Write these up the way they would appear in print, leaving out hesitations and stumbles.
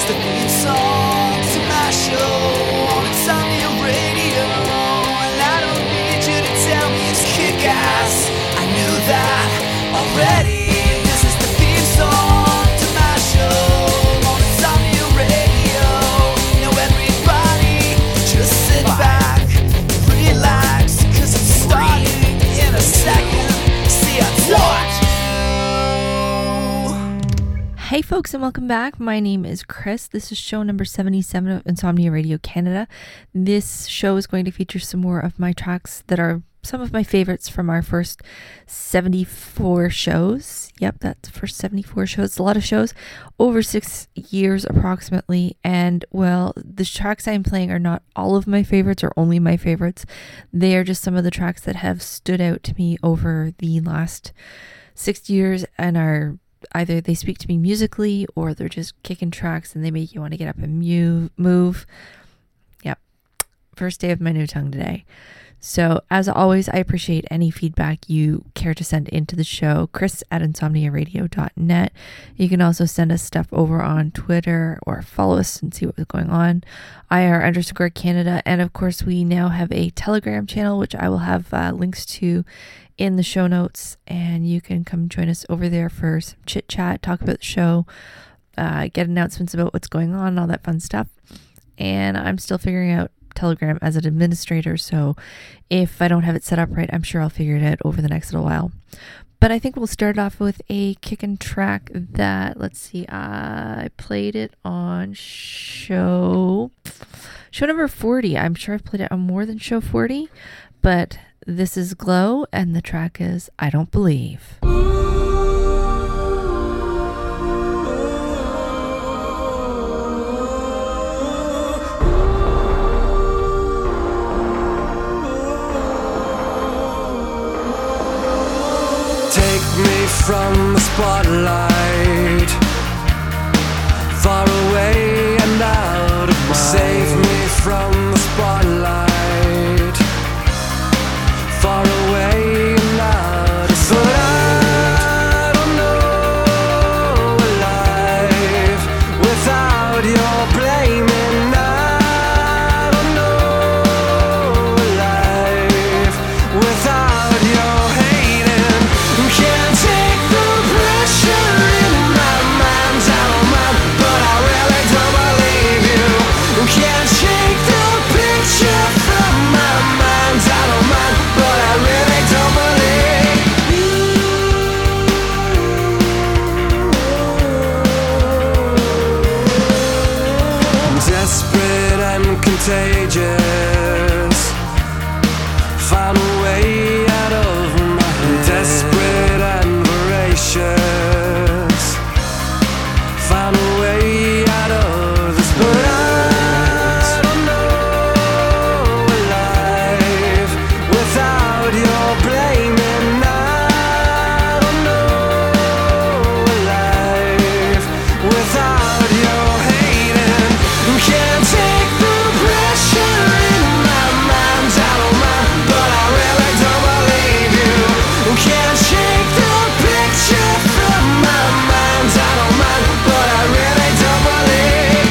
the theme song to my show on Insomnia Radio. And I don't need you to tell me it's kick-ass. I knew that already. This is the theme song to my show on Insomnia Radio. Now everybody just sit back, relax, cause it's starting in a second. See, I told you. Hey folks, and welcome back. My name is Chris. This is show number 77 of Insomnia Radio Canada. This show is going to feature some more of my tracks that are some of my favorites from our first 74 shows. Yep, that's the first 74 shows. It's a lot of shows, over 6 years approximately. And well, the tracks I'm playing are not all of my favorites or only my favorites. They are just some of the tracks that have stood out to me over the last 6 years and are either they speak to me musically or they're just kicking tracks and they make you want to get up and move. Yep. First day of my new tongue today. So as always, I appreciate any feedback you care to send into the show, chris@insomniaradio.net. You can also send us stuff over on Twitter or follow us and see what's going on. IR_Canada. And of course, we now have a Telegram channel, which I will have links to in the show notes, and you can come join us over there for some chit chat, talk about the show, get announcements about what's going on, all that fun stuff. And I'm still figuring out Telegram as an administrator, so if I don't have it set up right, I'm sure I'll figure it out over the next little while. But I think we'll start off with a kickin' track that, let's see, I played it on show number 40. I'm sure I've played it on more than show 40, but this is Glow, and the track is I Don't Believe. Take me from the spotlight, far away and out of mind. Save me from the spotlight, far away and out of sight. But I don't know a life without your blaming. I don't know a life without your hating. Can't take the pressure in my mind's out of mind, but I really don't believe you. Can't shake the picture from my mind's out of mind, but I really don't believe you. Desperate and contagious, found a way out of my head. Desperate and voracious, found a way out of this. But I don't know a life without your blaming. I don't know a life without your hating. Can't take the pressure in my mind's out of mind, but I really don't believe you. Can't shake the picture from my mind's out of mind, but I really don't believe.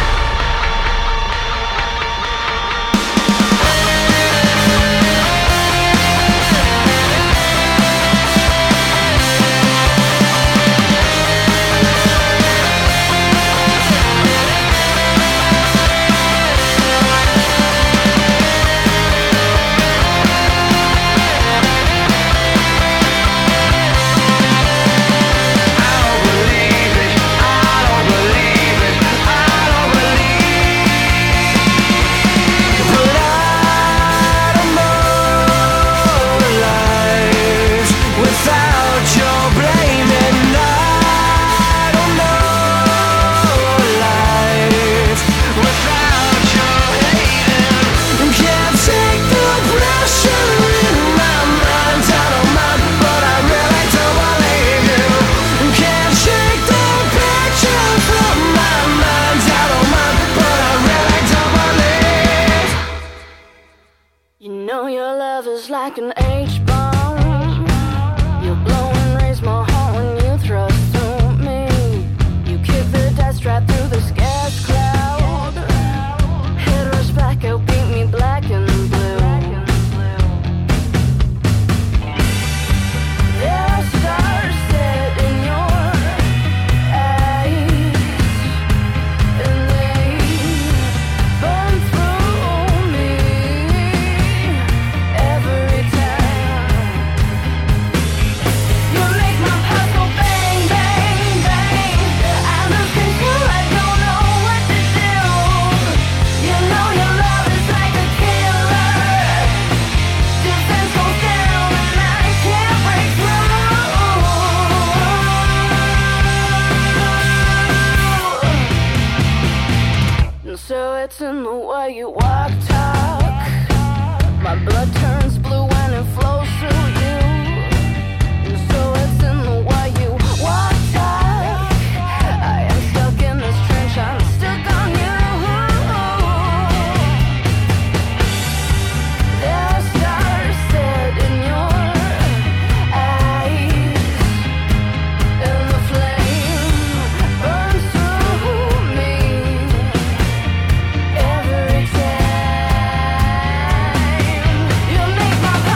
like an H-bomb. You blow and raise my heart when you thrust through me. You kick the dust right through the scarecrow. it's in the way you walk, talk. My blood turns blue when it flows through you. And so it's in the way you walk, talk. I am stuck in this trench, I'm stuck on you. There are stars set in your eyes, and the flame burns through me every time. You make my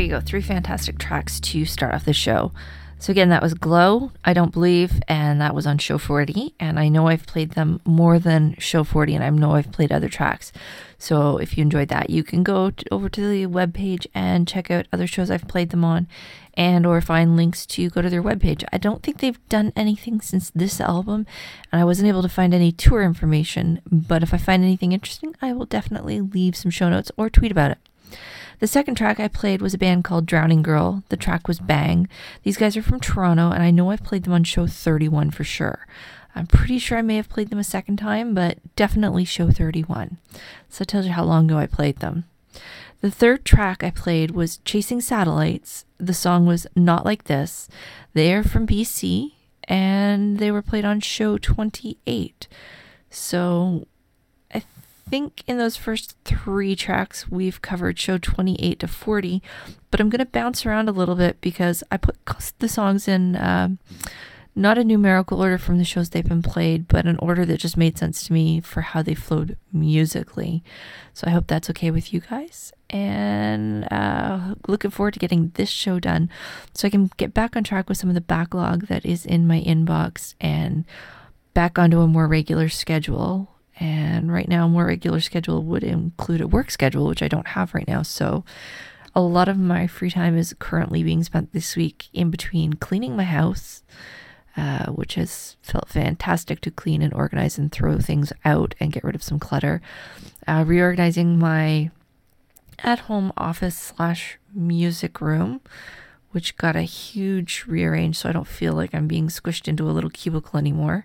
you go. 3 fantastic tracks to start off the show. So again, that was Glow, I Don't Believe, and that was on Show 40. And I know I've played them more than Show 40, and I know I've played other tracks. So if you enjoyed that, you can go over to the webpage and check out other shows I've played them on, and or find links to go to their webpage. I don't think they've done anything since this album, and I wasn't able to find any tour information, but if I find anything interesting, I will definitely leave some show notes or tweet about it. The second track I played was a band called Drowning Girl. The track was Bang. These guys are from Toronto, and I know I've played them on Show 31 for sure. I'm pretty sure I may have played them a second time, but definitely Show 31. So that tells you how long ago I played them. The third track I played was Chasing Satellites. The song was Not Like This. They are from BC, and they were played on Show 28. So I think in those first 3 tracks we've covered Show 28 to 40, but I'm going to bounce around a little bit because I put the songs in not a numerical order from the shows they've been played, but an order that just made sense to me for how they flowed musically. So I hope that's okay with you guys, and looking forward to getting this show done so I can get back on track with some of the backlog that is in my inbox and back onto a more regular schedule. And right now, a more regular schedule would include a work schedule, which I don't have right now. So a lot of my free time is currently being spent this week in between cleaning my house, which has felt fantastic to clean and organize and throw things out and get rid of some clutter. Reorganizing my at-home office / music room, which got a huge rearrange so I don't feel like I'm being squished into a little cubicle anymore.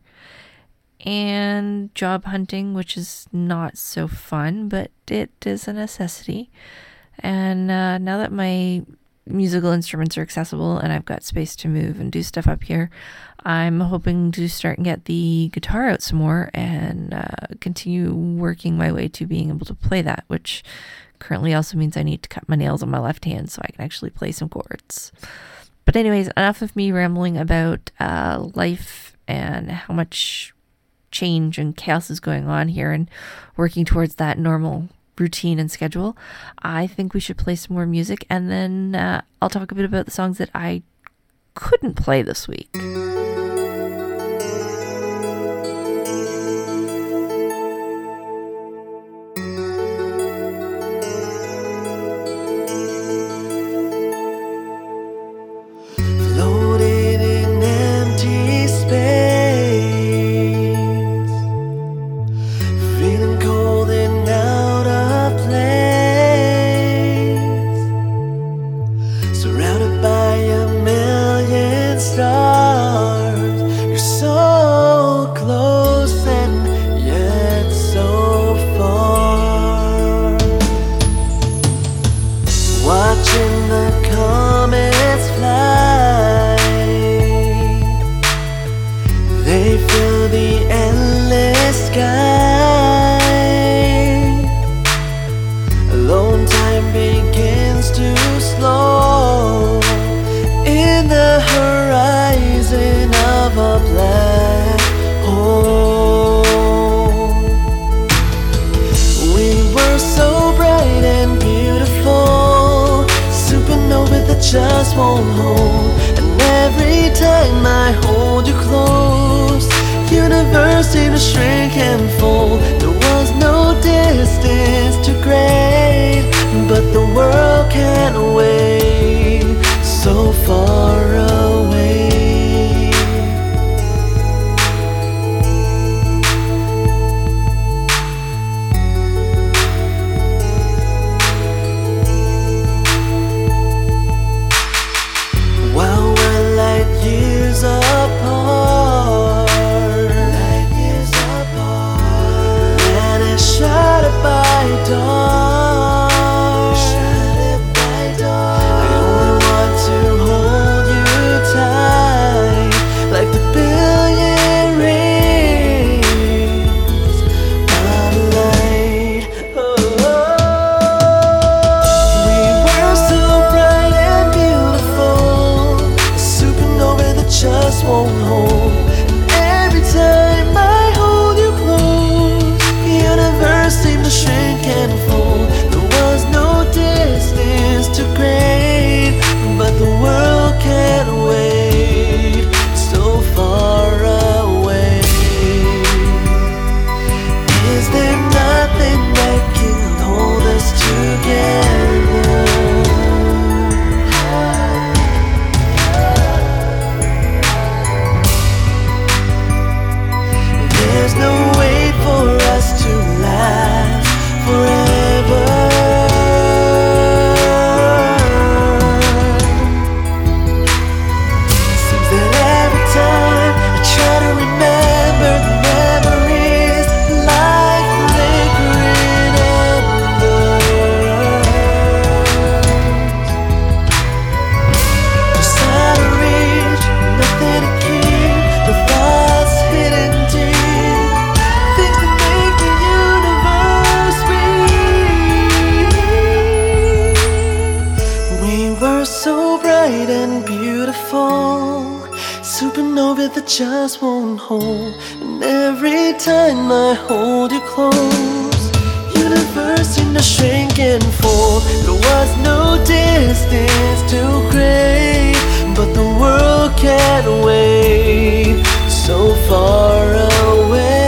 And job hunting, which is not so fun, but it is a necessity. And now that my musical instruments are accessible and I've got space to move and do stuff up here, I'm hoping to start and get the guitar out some more and continue working my way to being able to play that, which currently also means I need to cut my nails on my left hand so I can actually play some chords. But anyways, enough of me rambling about life and how much change and chaos is going on here and working towards that normal routine and schedule. I think we should play some more music, and then I'll talk a bit about the songs that I couldn't play this week. Floating in empty space, feeling cold and out of place, surrounded by a million stars. You're so close and yet so far. Watching the comets fly, they fill the endless sky. Alone time begins to slow in the horizon of a black hole. We were so bright and beautiful, supernova that just won't hold. And every time I hold you close, universe seemed to shrink and fold. There was no distance too great, but the world can't wait so far away. While we're light years apart, water that just won't hold. And every time I hold you close, universe seemed to shrink and fold. There was no distance too great, but the world can't wait. So far away.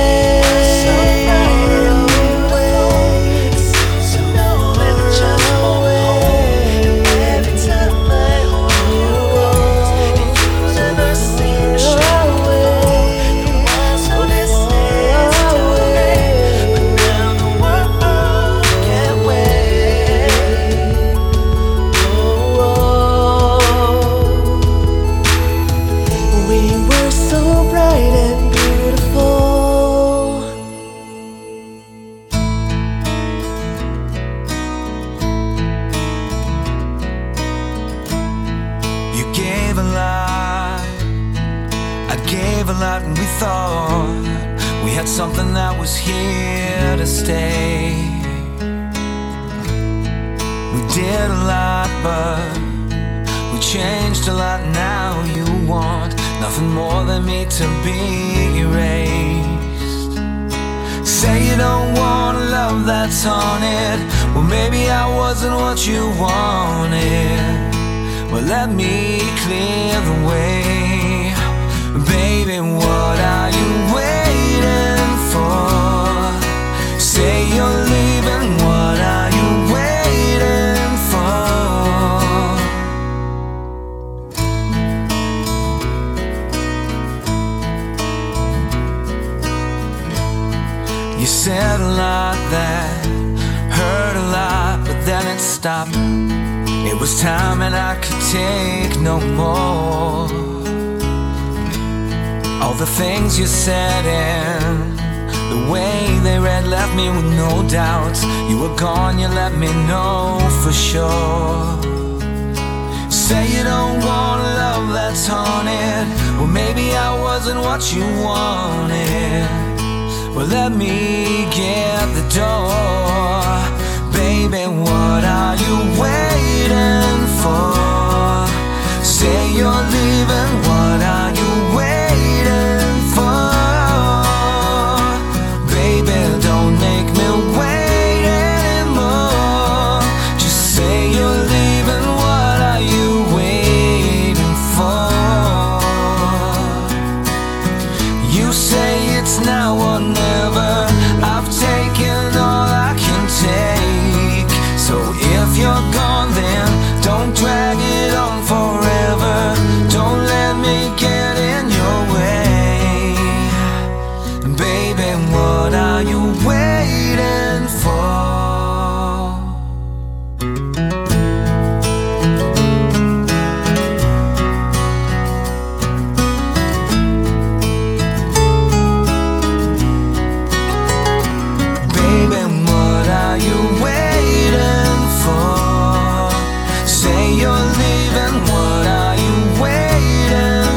Something that was here to stay. We did a lot, but we changed a lot. Now you want nothing more than me to be erased. Say you don't want a love that's haunted. Well, maybe I wasn't what you wanted. Well, let me clear the way. Baby, what are you waiting for? Say you're leaving, what are you waiting for? You said a lot that hurt a lot, but then it stopped. It was time and I could take no more. All the things you said and the way they read left me with no doubts. You were gone, you let me know for sure. Say you don't want a love that's haunted. Well, maybe I wasn't what you wanted. Well, let me get the door. Baby, what are you waiting for? Say you're leaving, what are you waiting for? Baby, don't make me wait anymore. Just say you're leaving, what are you waiting for? You say it's now or never. I've taken all I can take. So if you're gone, then don't drag it on forever. Don't let me get in your way. Baby, what are you waiting for? Baby, what are you waiting for? Say you're leaving, what are you waiting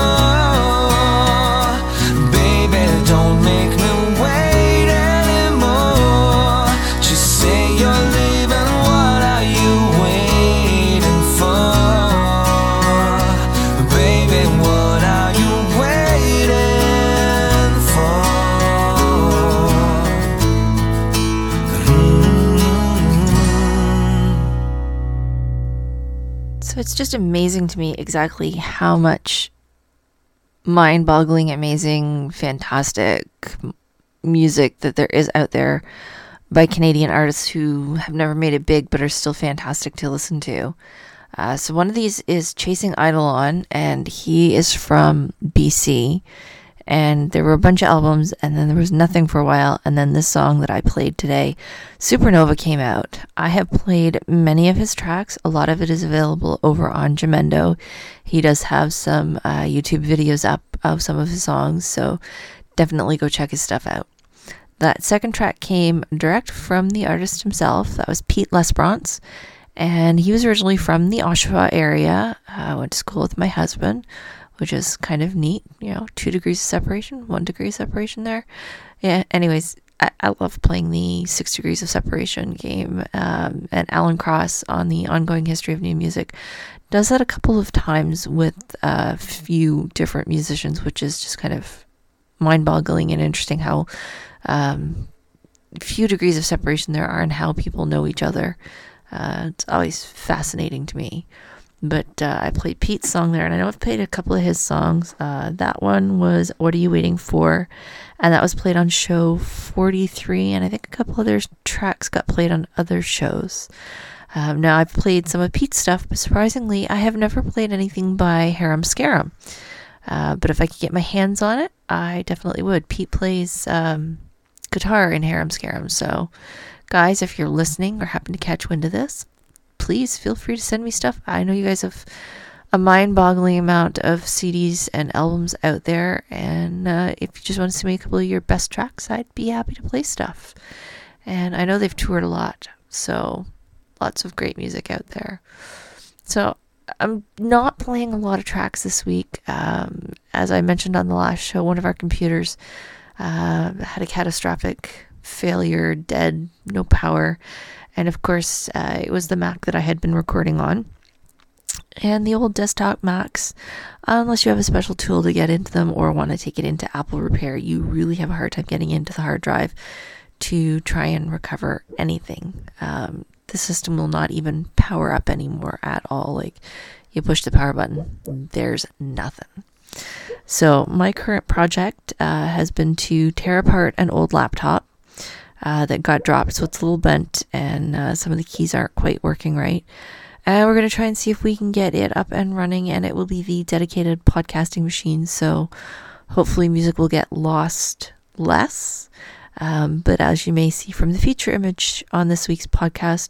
for? Baby, don't make me wait anymore. Just say you're leaving, what are you waiting for? Baby, what are you waiting for? So it's just amazing to me exactly how much mind-boggling, amazing, fantastic music that there is out there by Canadian artists who have never made it big but are still fantastic to listen to. So one of these is Chasing Eidolon, and he is from BC. And there were a bunch of albums, and then there was nothing for a while, and then this song that I played today, Supernova, came out. I have played many of his tracks. A lot of it is available over on Jamendo. He does have some YouTube videos up of some of his songs, so definitely go check his stuff out. That second track came direct from the artist himself. That was Pete Lesperance, and he was originally from the Oshawa area. I went to school with my husband, which is kind of neat, 2 degrees of separation, 1 degree of separation there. Yeah, anyways, I love playing the 6 Degrees of Separation game, and Alan Cross on the Ongoing History of New Music does that a couple of times with a few different musicians, which is just kind of mind-boggling and interesting how few degrees of separation there are and how people know each other. It's always fascinating to me. But I played Pete's song there, and I know I've played a couple of his songs. That one was What Are You Waiting For? And that was played on show 43, and I think a couple other tracks got played on other shows. Now, I've played some of Pete's stuff, but surprisingly, I have never played anything by Harum Scarum. But if I could get my hands on it, I definitely would. Pete plays guitar in Harum Scarum, so guys, if you're listening or happen to catch wind of this, please feel free to send me stuff. I know you guys have a mind-boggling amount of CDs and albums out there, and if you just want to send me a couple of your best tracks, I'd be happy to play stuff. And I know they've toured a lot, so lots of great music out there. So I'm not playing a lot of tracks this week. As I mentioned on the last show, one of our computers had a catastrophic failure, dead, no power. And of course, it was the Mac that I had been recording on. And the old desktop Macs, unless you have a special tool to get into them or want to take it into Apple Repair, you really have a hard time getting into the hard drive to try and recover anything. The system will not even power up anymore at all. Like, you push the power button, there's nothing. So my current project has been to tear apart an old laptop that got dropped, so it's a little bent and some of the keys aren't quite working right. And we're going to try and see if we can get it up and running, and it will be the dedicated podcasting machine, so hopefully music will get lost less. But as you may see from the feature image on this week's podcast,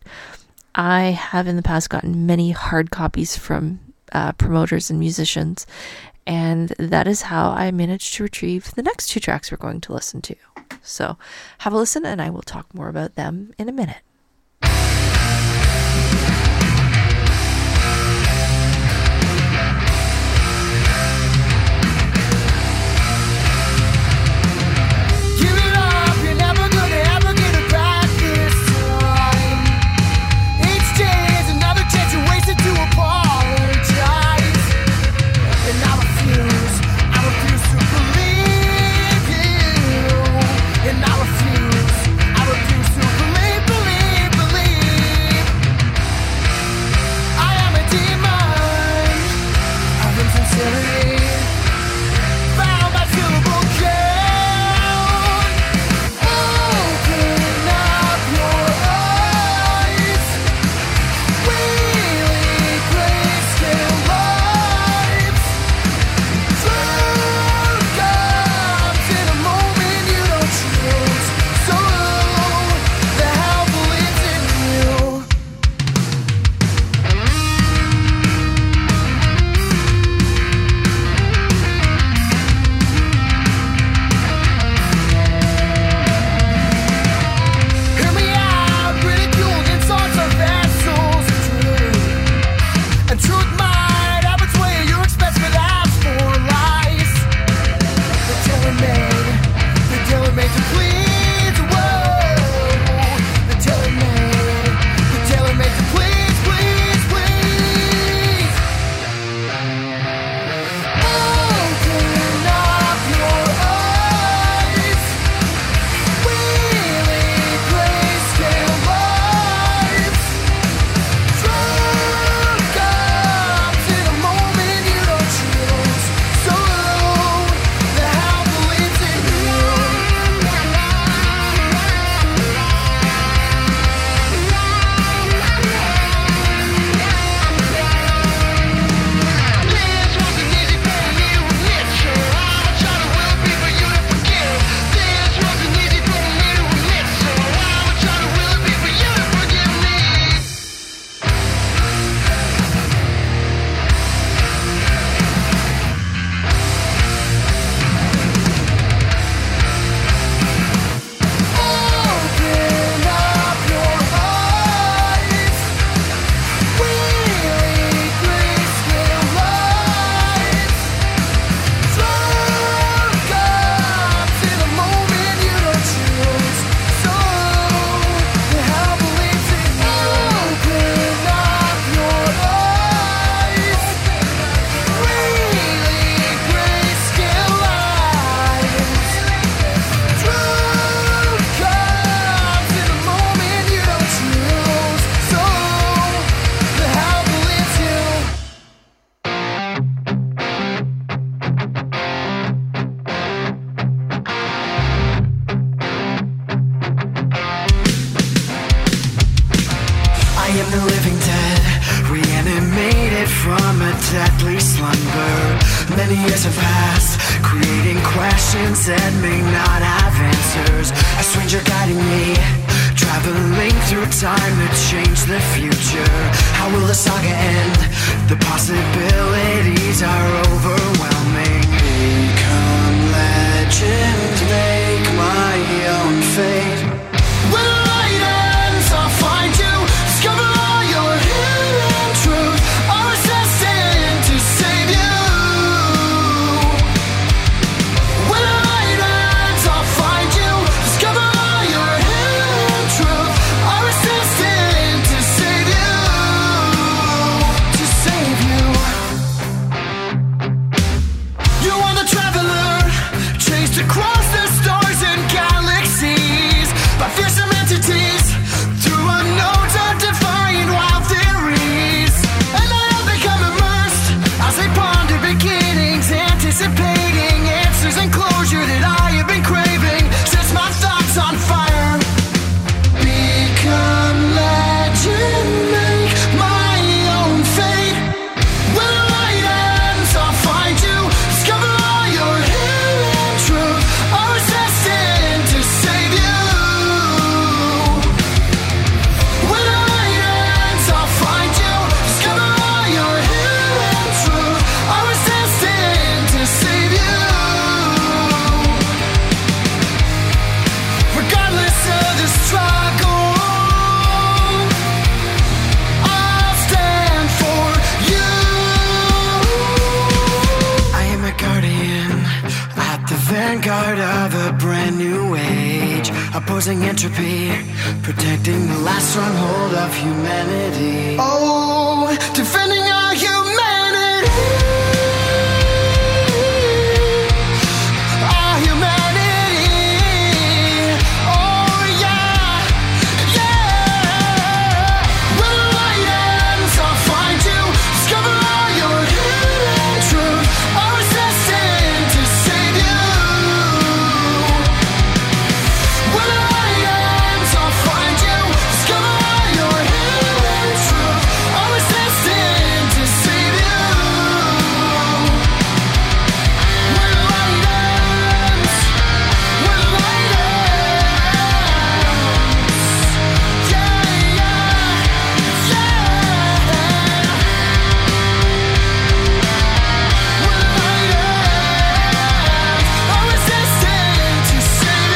I have in the past gotten many hard copies from promoters and musicians, and that is how I managed to retrieve the next 2 tracks we're going to listen to. So have a listen, and I will talk more about them in a minute. I refuse to believe. from a deadly slumber. Many years have passed, creating questions that may not have answers. A stranger guiding me, traveling through time to change the future. How will the saga end? The possibilities are overwhelming. Become legend, make my own fate. When the light ends, I'll find you, discover all your hidden truth. I was destined to save you. When the light ends, I'll find you, discover all your hidden truth. I was destined to save you, to save you. You are the traveler, chased across the stars and galaxies by fearsome entities, through unknowns of defying wild theories. And I have become immersed as I ponder beginnings, anticipating answers and closure that I have been craving. Sets my thoughts on fire. Become legend, make my own fate. When the light ends, I'll find you, discover all your hidden truth. I was destined to save you. When the light ends, I'll find you, discover all your hidden truth. I was destined to save you. Regardless of the struggle, I'll stand for you. I am a guardian at the vanguard of a brand new age, opposing entropy, protecting the last stronghold of humanity. Oh, defending our humanity. Our humanity. Oh yeah, yeah. When the light ends, I'll find you, discover all your hidden truth. I was destined to save you. When the light ends, I'll find you, discover all your hidden truth. I was destined to save you. When the light ends, when the light ends, yeah, yeah, yeah. When the light ends, I was destined to save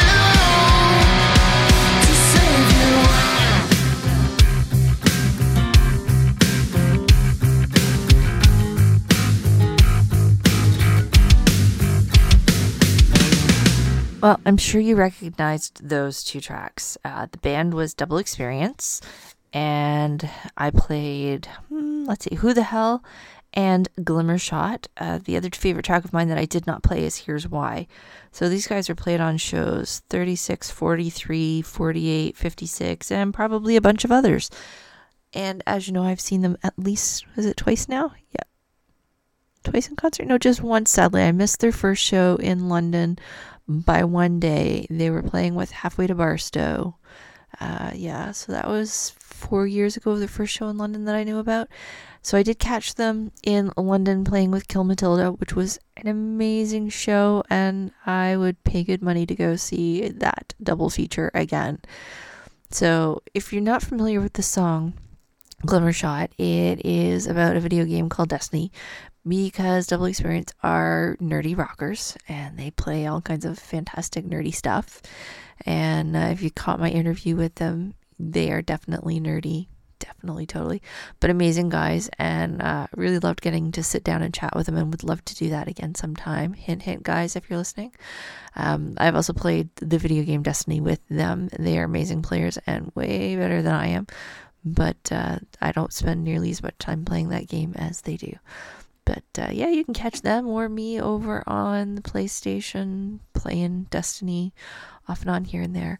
Well, I'm sure you recognized those two tracks. The band was Double Experience, and I played, let's see, Who the Hell and Glimmer Shot. The other favorite track of mine that I did not play is Here's Why. So these guys are played on shows 36, 43, 48, 56, and probably a bunch of others. And as you know, I've seen them at least, is it twice now? Yeah. Twice in concert? No, just once, sadly. I missed their first show in London by one day. They were playing with Halfway to Barstow. So that was 4 years ago, their first show in London that I knew about. So I did catch them in London playing with Kill Matilda, which was an amazing show, and I would pay good money to go see that double feature again. So if you're not familiar with the song Glimmer Shot, it is about a video game called Destiny, because Double Experience are nerdy rockers and they play all kinds of fantastic nerdy stuff. And if you caught my interview with them, they are definitely nerdy, definitely, totally, but amazing guys, and really loved getting to sit down and chat with them, and would love to do that again sometime. Hint, hint, guys, if you're listening. I've also played the video game Destiny with them. They are amazing players and way better than I am, but I don't spend nearly as much time playing that game as they do. But yeah, you can catch them or me over on the PlayStation playing Destiny off and on here and there.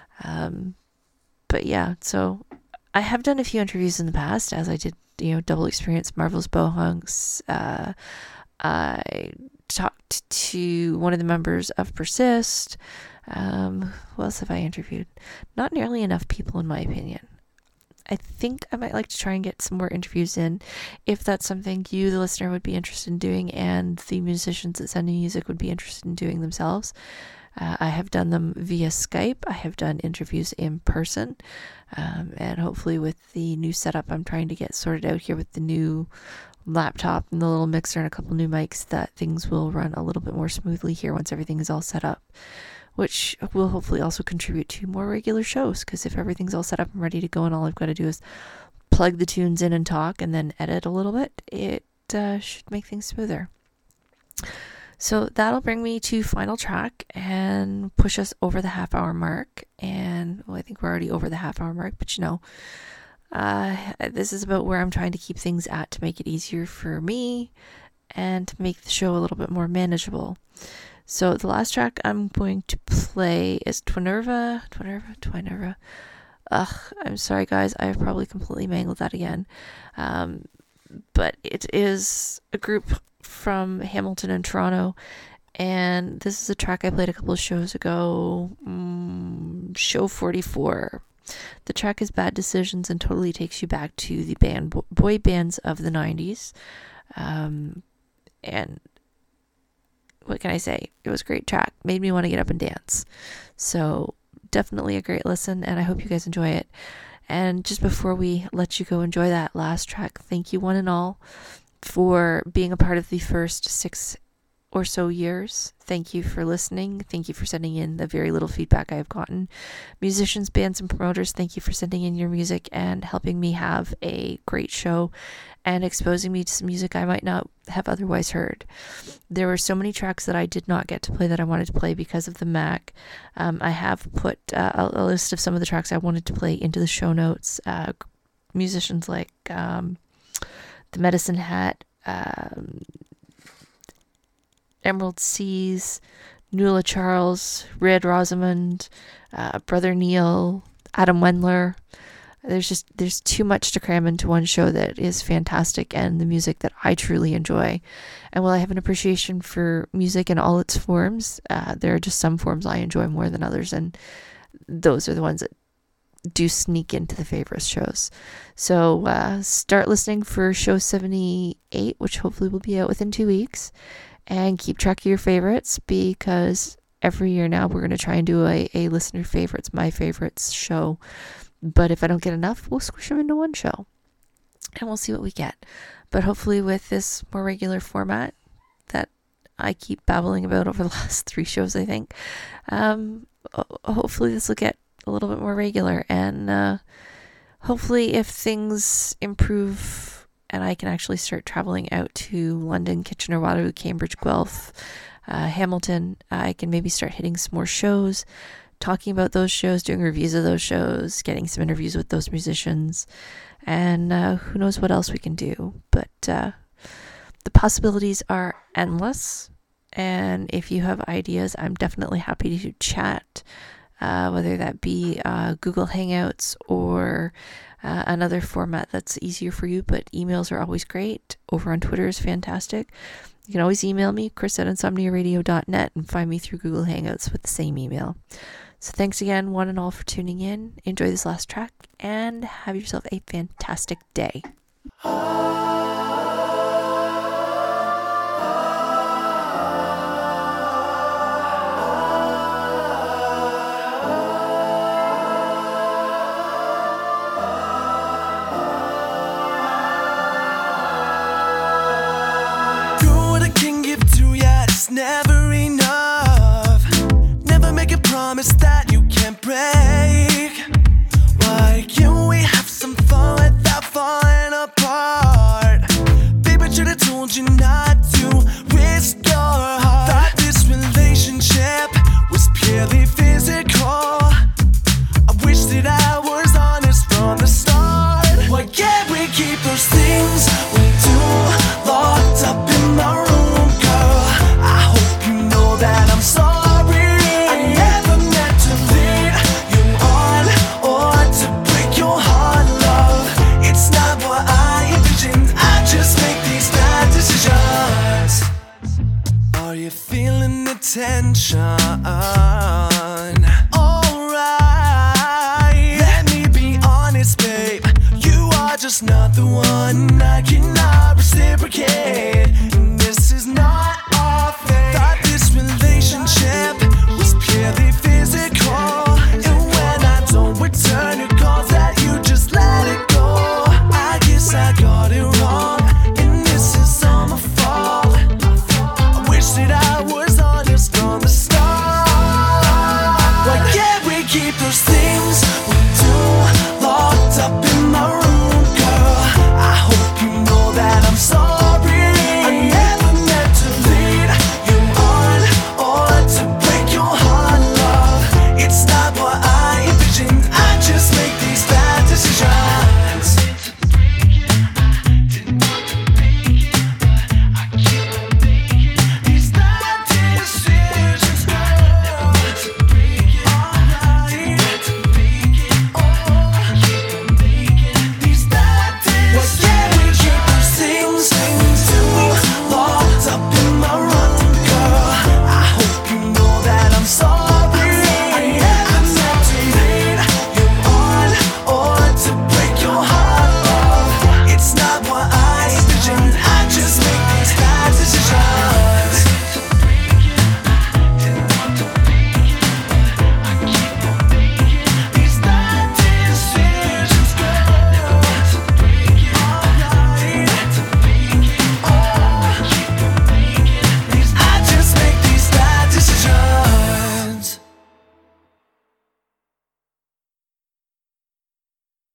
But yeah, so I have done a few interviews in the past, as I did, Double Experience, Marvelous Bohunks. I talked to one of the members of Persist. Who else have I interviewed? Not nearly enough people, in my opinion. I think I might like to try and get some more interviews in, if that's something you, the listener, would be interested in doing, and the musicians that send me music would be interested in doing themselves. I have done them via Skype. I have done interviews in person. And hopefully with the new setup I'm trying to get sorted out here with the new laptop and the little mixer and a couple new mics, that things will run a little bit more smoothly here once everything is all set up, which will hopefully also contribute to more regular shows, because if everything's all set up and ready to go and all I've got to do is plug the tunes in and talk and then edit a little bit, it should make things smoother. So that'll bring me to final track and push us over the half-hour mark. And I think we're already over the half-hour mark, but this is about where I'm trying to keep things at to make it easier for me and to make the show a little bit more manageable. So the last track I'm going to play is Twinerva. I'm sorry guys, I've probably completely mangled that again. But it is a group from Hamilton and Toronto, and this is a track I played a couple of shows ago, show 44. The track is Bad Decisions and totally takes you back to the boy bands of the 90s. And what can I say? It was a great track. Made me want to get up and dance. So definitely a great listen, and I hope you guys enjoy it. And just before we let you go enjoy that last track, thank you one and all for being a part of the first 6 or so years. Thank you for listening. Thank you for sending in the very little feedback I have gotten. Musicians, bands, and promoters, thank you for sending in your music and helping me have a great show and exposing me to some music I might not have otherwise heard. There were so many tracks that I did not get to play that I wanted to play because of the Mac. I have put a list of some of the tracks I wanted to play into the show notes. Musicians like The Medicine Hat, Emerald Seas, Nuala Charles, Red Rosamond, Brother Neil, Adam Wendler. There's too much to cram into one show that is fantastic, and the music that I truly enjoy. And while I have an appreciation for music in all its forms, there are just some forms I enjoy more than others, and those are the ones that do sneak into the favorites shows. So start listening for show 78, which hopefully will be out within 2 weeks, and keep track of your favorites, because every year now we're going to try and do a listener favorites, my favorites show. But if I don't get enough, we'll squish them into one show and we'll see what we get. But hopefully with this more regular format that I keep babbling about over the last 3 shows, I think, hopefully this will get a little bit more regular, and hopefully if things improve and I can actually start traveling out to London, Kitchener, Waterloo, Cambridge, Guelph, Hamilton, I can maybe start hitting some more shows, talking about those shows, doing reviews of those shows, getting some interviews with those musicians, and who knows what else we can do. But the possibilities are endless, and if you have ideas, I'm definitely happy to chat, whether that be Google Hangouts or another format that's easier for you, but emails are always great. Over on Twitter is fantastic. You can always email me, chris@insomniaradio.net, and find me through Google Hangouts with the same email. So thanks again, one and all, for tuning in. Enjoy this last track, and have yourself a fantastic day.